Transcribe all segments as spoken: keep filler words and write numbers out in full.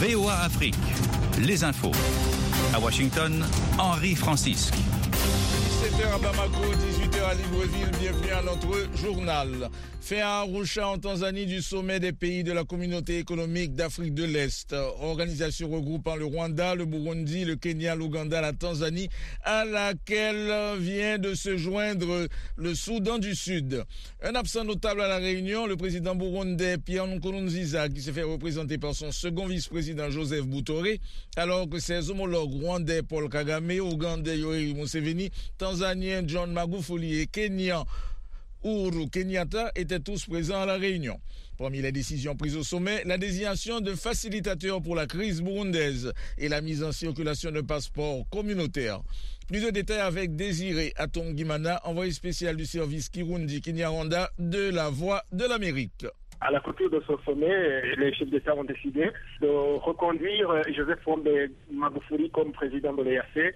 V O A Afrique, les infos. À Washington, Henri Francisque. dix-sept heures à Bamako, dix-huit heures à Libreville, bienvenue à notre journal. Fait à Arusha en Tanzanie du sommet des pays de la communauté économique d'Afrique de l'Est. Organisation regroupant le Rwanda, le Burundi, le Kenya, l'Ouganda, la Tanzanie, à laquelle vient de se joindre le Soudan du Sud. Un absent notable à la réunion, le président burundais Pierre Nkurunziza, qui s'est fait représenter par son second vice-président Joseph Boutoré, alors que ses homologues rwandais Paul Kagame, ougandais Yoweri Museveni, tanzanien John Magufuli et kenyan Uhuru Kenyatta étaient tous présents à la réunion. Parmi les décisions prises au sommet, la désignation de facilitateurs pour la crise burundaise et la mise en circulation de passeports communautaires. Plus de détails avec Désiré Atongimana, envoyé spécial du service Kirundi Kinyarwanda de la Voix de l'Amérique. À la clôture de ce sommet, les chefs d'État ont décidé de reconduire Joseph Magufuli comme président de l'E A C.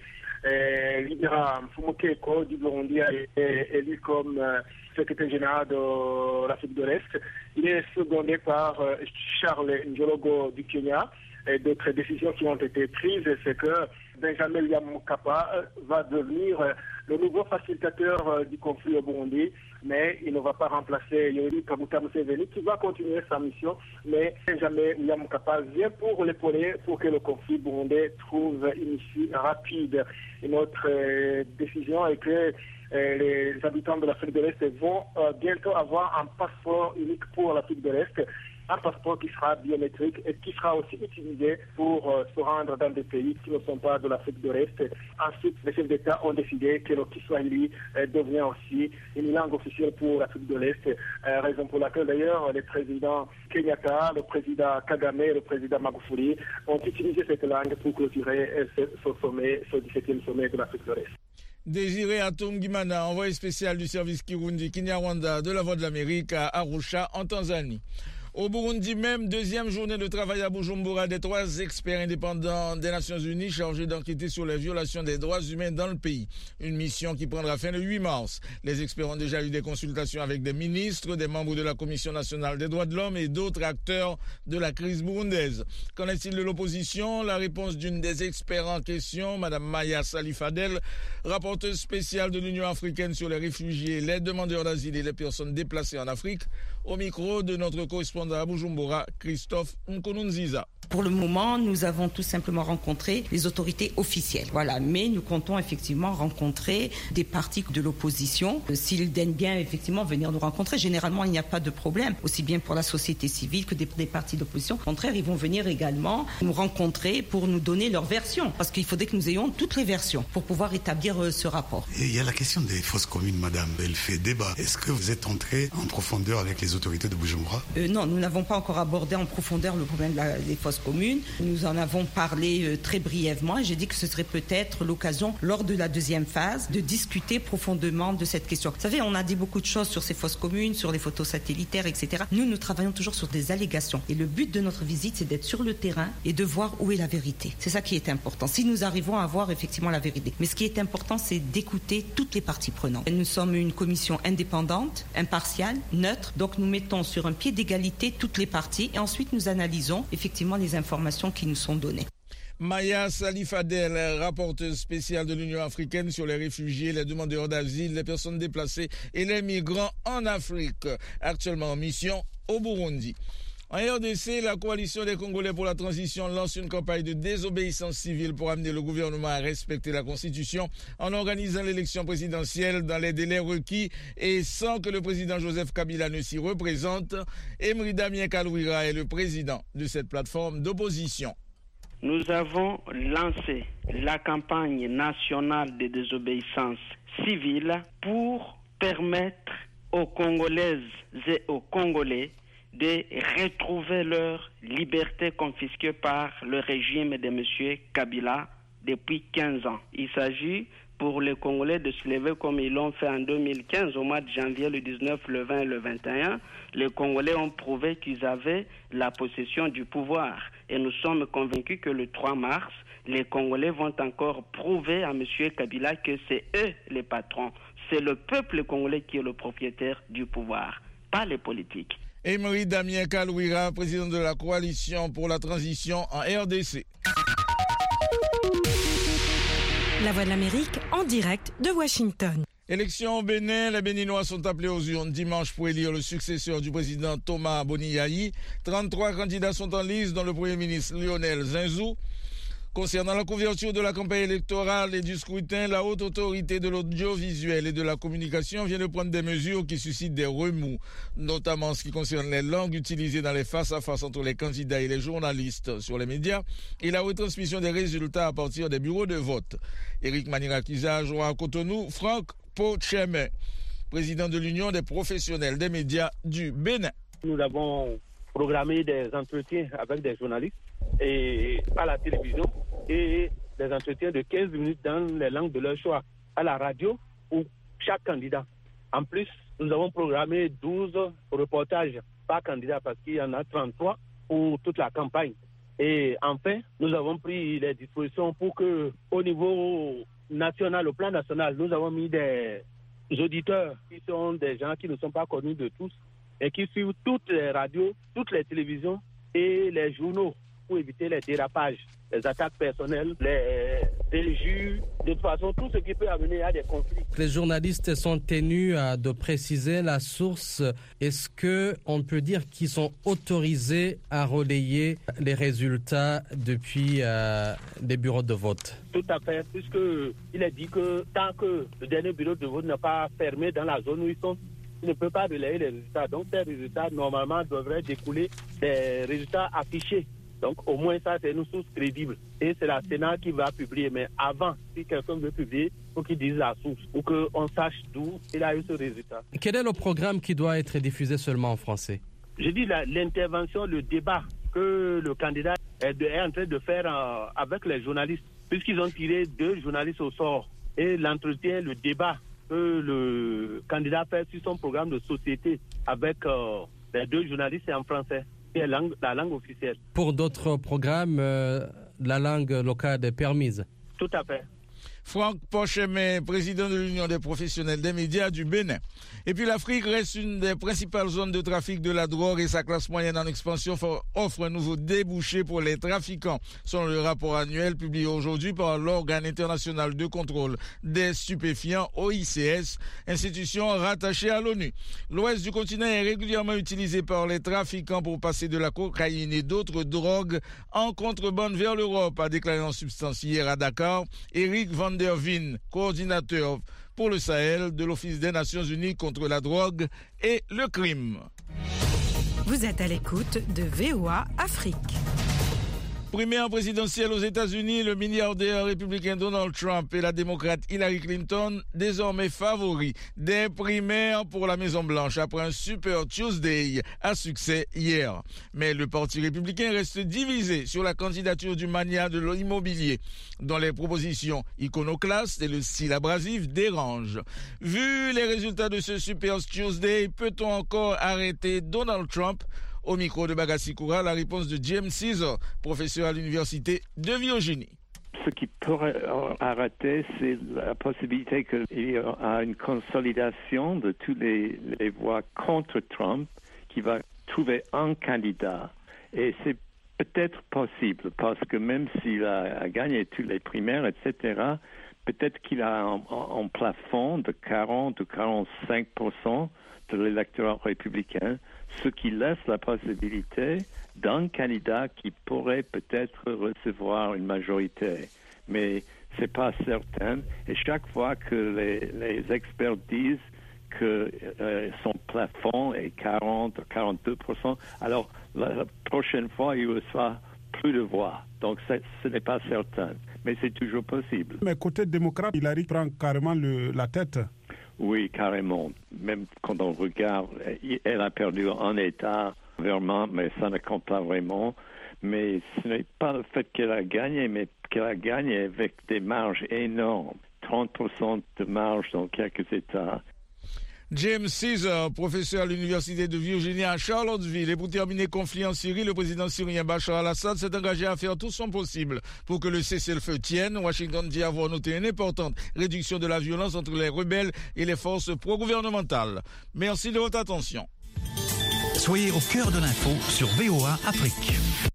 Libera Mfumukeko du Burundi a été élu comme secrétaire général de l'Afrique de l'Est. Il est secondé par Charles Njoroge du Kenya. Et d'autres décisions qui ont été prises, c'est que Benjamin William Mkapa va devenir le nouveau facilitateur du conflit au Burundi, mais il ne va pas remplacer Yoweri Kaguta Museveni qui va continuer sa mission, mais Benjamin William Mkapa vient pour l'épauler pour que le conflit burundais trouve une issue rapide. Une autre euh, décision est que euh, les habitants de l'Afrique de l'Est vont euh, bientôt avoir un passeport unique pour l'Afrique de l'Est. Un passeport qui sera biométrique et qui sera aussi utilisé pour euh, se rendre dans des pays qui ne sont pas de l'Afrique de l'Est. Ensuite, les chefs d'État ont décidé que le Kiswahili euh, devient aussi une langue officielle pour l'Afrique de l'Est, euh, raison pour laquelle d'ailleurs les présidents Kenyatta, le président Kagame et le président Magufuli ont utilisé cette langue pour clôturer euh, ce, ce sommet, ce dix-septième sommet de l'Afrique de l'Est. Désiré Atongimana, envoyé spécial du service Kirundi Kinyarwanda de la Voix de l'Amérique à Arusha en Tanzanie. Au Burundi même, deuxième journée de travail à Bujumbura des trois experts indépendants des Nations Unies chargés d'enquêter sur les violations des droits humains dans le pays. Une mission qui prendra fin le huit mars. Les experts ont déjà eu des consultations avec des ministres, des membres de la Commission nationale des droits de l'homme et d'autres acteurs de la crise burundaise. Qu'en est-il de l'opposition? La réponse d'une des experts en question, Mme Maya Salifadel, rapporteuse spéciale de l'Union africaine sur les réfugiés, les demandeurs d'asile et les personnes déplacées en Afrique, au micro de notre correspondant à Bujumbura, Christophe Nkurunziza. Pour le moment, nous avons tout simplement rencontré les autorités officielles. Voilà, mais nous comptons effectivement rencontrer des partis de l'opposition. S'ils daignent bien effectivement venir nous rencontrer, généralement il n'y a pas de problème, aussi bien pour la société civile que des, des partis d'opposition. Au contraire, ils vont venir également nous rencontrer pour nous donner leur version, parce qu'il faudrait que nous ayons toutes les versions pour pouvoir établir euh, ce rapport. Et il y a la question des fosses communes, madame. Elle fait débat. Est-ce que vous êtes entré en profondeur avec les autorités de Bujumbura? euh, Non, nous n'avons pas encore abordé en profondeur le problème de la, des fosses communes. Nous en avons parlé euh, très brièvement et j'ai dit que ce serait peut-être l'occasion, lors de la deuxième phase, de discuter profondément de cette question. Vous savez, on a dit beaucoup de choses sur ces fosses communes, sur les photos satellitaires, et cetera. Nous, nous travaillons toujours sur des allégations. Et le but de notre visite, c'est d'être sur le terrain et de voir où est la vérité. C'est ça qui est important. Si nous arrivons à voir effectivement la vérité. Mais ce qui est important, c'est d'écouter toutes les parties prenantes. Nous sommes une commission indépendante, impartiale, neutre. Donc nous mettons sur un pied d'égalité toutes les parties et ensuite nous analysons effectivement les informations qui nous sont données. Maya Salifadel, rapporteuse spéciale de l'Union africaine sur les réfugiés, les demandeurs d'asile, les personnes déplacées et les migrants en Afrique, actuellement en mission au Burundi. En R D C, la coalition des Congolais pour la transition lance une campagne de désobéissance civile pour amener le gouvernement à respecter la Constitution en organisant l'élection présidentielle dans les délais requis et sans que le président Joseph Kabila ne s'y représente. Emery Damien Kalouira est le président de cette plateforme d'opposition. Nous avons lancé la campagne nationale de désobéissance civile pour permettre aux Congolaises et aux Congolais de retrouver leur liberté confisquée par le régime de M. Kabila depuis quinze ans. Il s'agit pour les Congolais de se lever comme ils l'ont fait en deux mille quinze, au mois de janvier, le dix-neuf, le vingt et le vingt et un. Les Congolais ont prouvé qu'ils avaient la possession du pouvoir. Et nous sommes convaincus que le trois mars, les Congolais vont encore prouver à M. Kabila que c'est eux les patrons. C'est le peuple congolais qui est le propriétaire du pouvoir, pas les politiques. Emery Damien Kalouira, président de la coalition pour la transition en R D C. La Voix de l'Amérique en direct de Washington. Élection au Bénin, les Béninois sont appelés aux urnes dimanche pour élire le successeur du président Thomas Boniayi. trente-trois candidats sont en lice, dont le Premier ministre Lionel Zinsou. Concernant la couverture de la campagne électorale et du scrutin, la haute autorité de l'audiovisuel et de la communication vient de prendre des mesures qui suscitent des remous, notamment en ce qui concerne les langues utilisées dans les face-à-face entre les candidats et les journalistes sur les médias et la retransmission des résultats à partir des bureaux de vote. Éric Manirakiza joint à Cotonou Franck Pochemet, président de l'Union des professionnels des médias du Bénin. Nous avons programmé des entretiens avec des journalistes et à la télévision et des entretiens de quinze minutes dans les langues de leur choix à la radio pour chaque candidat. En plus, nous avons programmé douze reportages par candidat parce qu'il y en a trente-trois pour toute la campagne. Et enfin, nous avons pris les dispositions pour que, au niveau national, au plan national, nous avons mis des auditeurs qui sont des gens qui ne sont pas connus de tous et qui suivent toutes les radios, toutes les télévisions et les journaux pour éviter les dérapages, les attaques personnelles, les injures, de toute façon, tout ce qui peut amener à des conflits. Les journalistes sont tenus de préciser la source. Est-ce qu'on peut dire qu'ils sont autorisés à relayer les résultats depuis euh, les bureaux de vote? Tout à fait, puisqu'il est dit que tant que le dernier bureau de vote n'est pas fermé dans la zone où ils sont, il ne peut pas relayer les résultats. Donc ces résultats, normalement, devraient découler des résultats affichés. Donc au moins ça, c'est une source crédible. Et c'est la Sénat qui va publier. Mais avant, si quelqu'un veut publier, il faut qu'il dise la source pour qu'on sache d'où il a eu ce résultat. Quel est le programme qui doit être diffusé seulement en français? Je dis la, l'intervention, le débat que le candidat est, de, est en train de faire euh, avec les journalistes, puisqu'ils ont tiré deux journalistes au sort. Et l'entretien, le débat que le candidat fait sur son programme de société avec euh, les deux journalistes, c'est en français. La langue, la langue officielle. Pour d'autres programmes, euh, la langue locale est permise. Tout à fait. Franck Pochemet, président de l'Union des professionnels des médias du Bénin. Et puis l'Afrique reste une des principales zones de trafic de la drogue et sa classe moyenne en expansion offre un nouveau débouché pour les trafiquants, selon le rapport annuel publié aujourd'hui par l'Organe international de contrôle des stupéfiants, O I C S, institution rattachée à l'ONU. L'ouest du continent est régulièrement utilisé par les trafiquants pour passer de la cocaïne et d'autres drogues en contrebande vers l'Europe, a déclaré en substance hier à Dakar Eric Van der Veen, coordinateur pour le Sahel de l'Office des Nations Unies contre la drogue et le crime. Vous êtes à l'écoute de V O A Afrique. Primaire présidentielle aux États-Unis, le milliardaire républicain Donald Trump et la démocrate Hillary Clinton, désormais favoris des primaires pour la Maison-Blanche après un Super Tuesday à succès hier. Mais le parti républicain reste divisé sur la candidature du mania de l'immobilier, dont les propositions iconoclastes et le style abrasif dérangent. Vu les résultats de ce Super Tuesday, peut-on encore arrêter Donald Trump? Au micro de Bagassi Koura, la réponse de James Caesar, professeur à l'Université de Virginie. Ce qui pourrait arrêter, c'est la possibilité qu'il y ait une consolidation de toutes les, les voix contre Trump qui va trouver un candidat. Et c'est peut-être possible, parce que même s'il a, a gagné toutes les primaires, et cetera, peut-être qu'il a un, un plafond de quarante ou quarante-cinq pour cent de l'électorat républicain, ce qui laisse la possibilité d'un candidat qui pourrait peut-être recevoir une majorité. Mais c'est pas certain. Et chaque fois que les, les experts disent que euh, son plafond est quarante ou quarante-deux pour cent, alors la, la prochaine fois, il reçoit plus de voix. Donc ce n'est pas certain. Mais c'est toujours possible. Mais côté démocrate, Hillary prend carrément le, la tête. Oui, carrément. Même quand on regarde, elle a perdu un État, vraiment, mais ça ne compte pas vraiment. Mais ce n'est pas le fait qu'elle a gagné, mais qu'elle a gagné avec des marges énormes. trente pour cent de marge dans quelques États. James Caesar, professeur à l'Université de Virginie à Charlottesville. Et pour terminer, conflit en Syrie, le président syrien Bachar al-Assad s'est engagé à faire tout son possible pour que le cessez-le-feu tienne. Washington dit avoir noté une importante réduction de la violence entre les rebelles et les forces pro-gouvernementales. Merci de votre attention. Soyez au cœur de l'info sur V O A Afrique.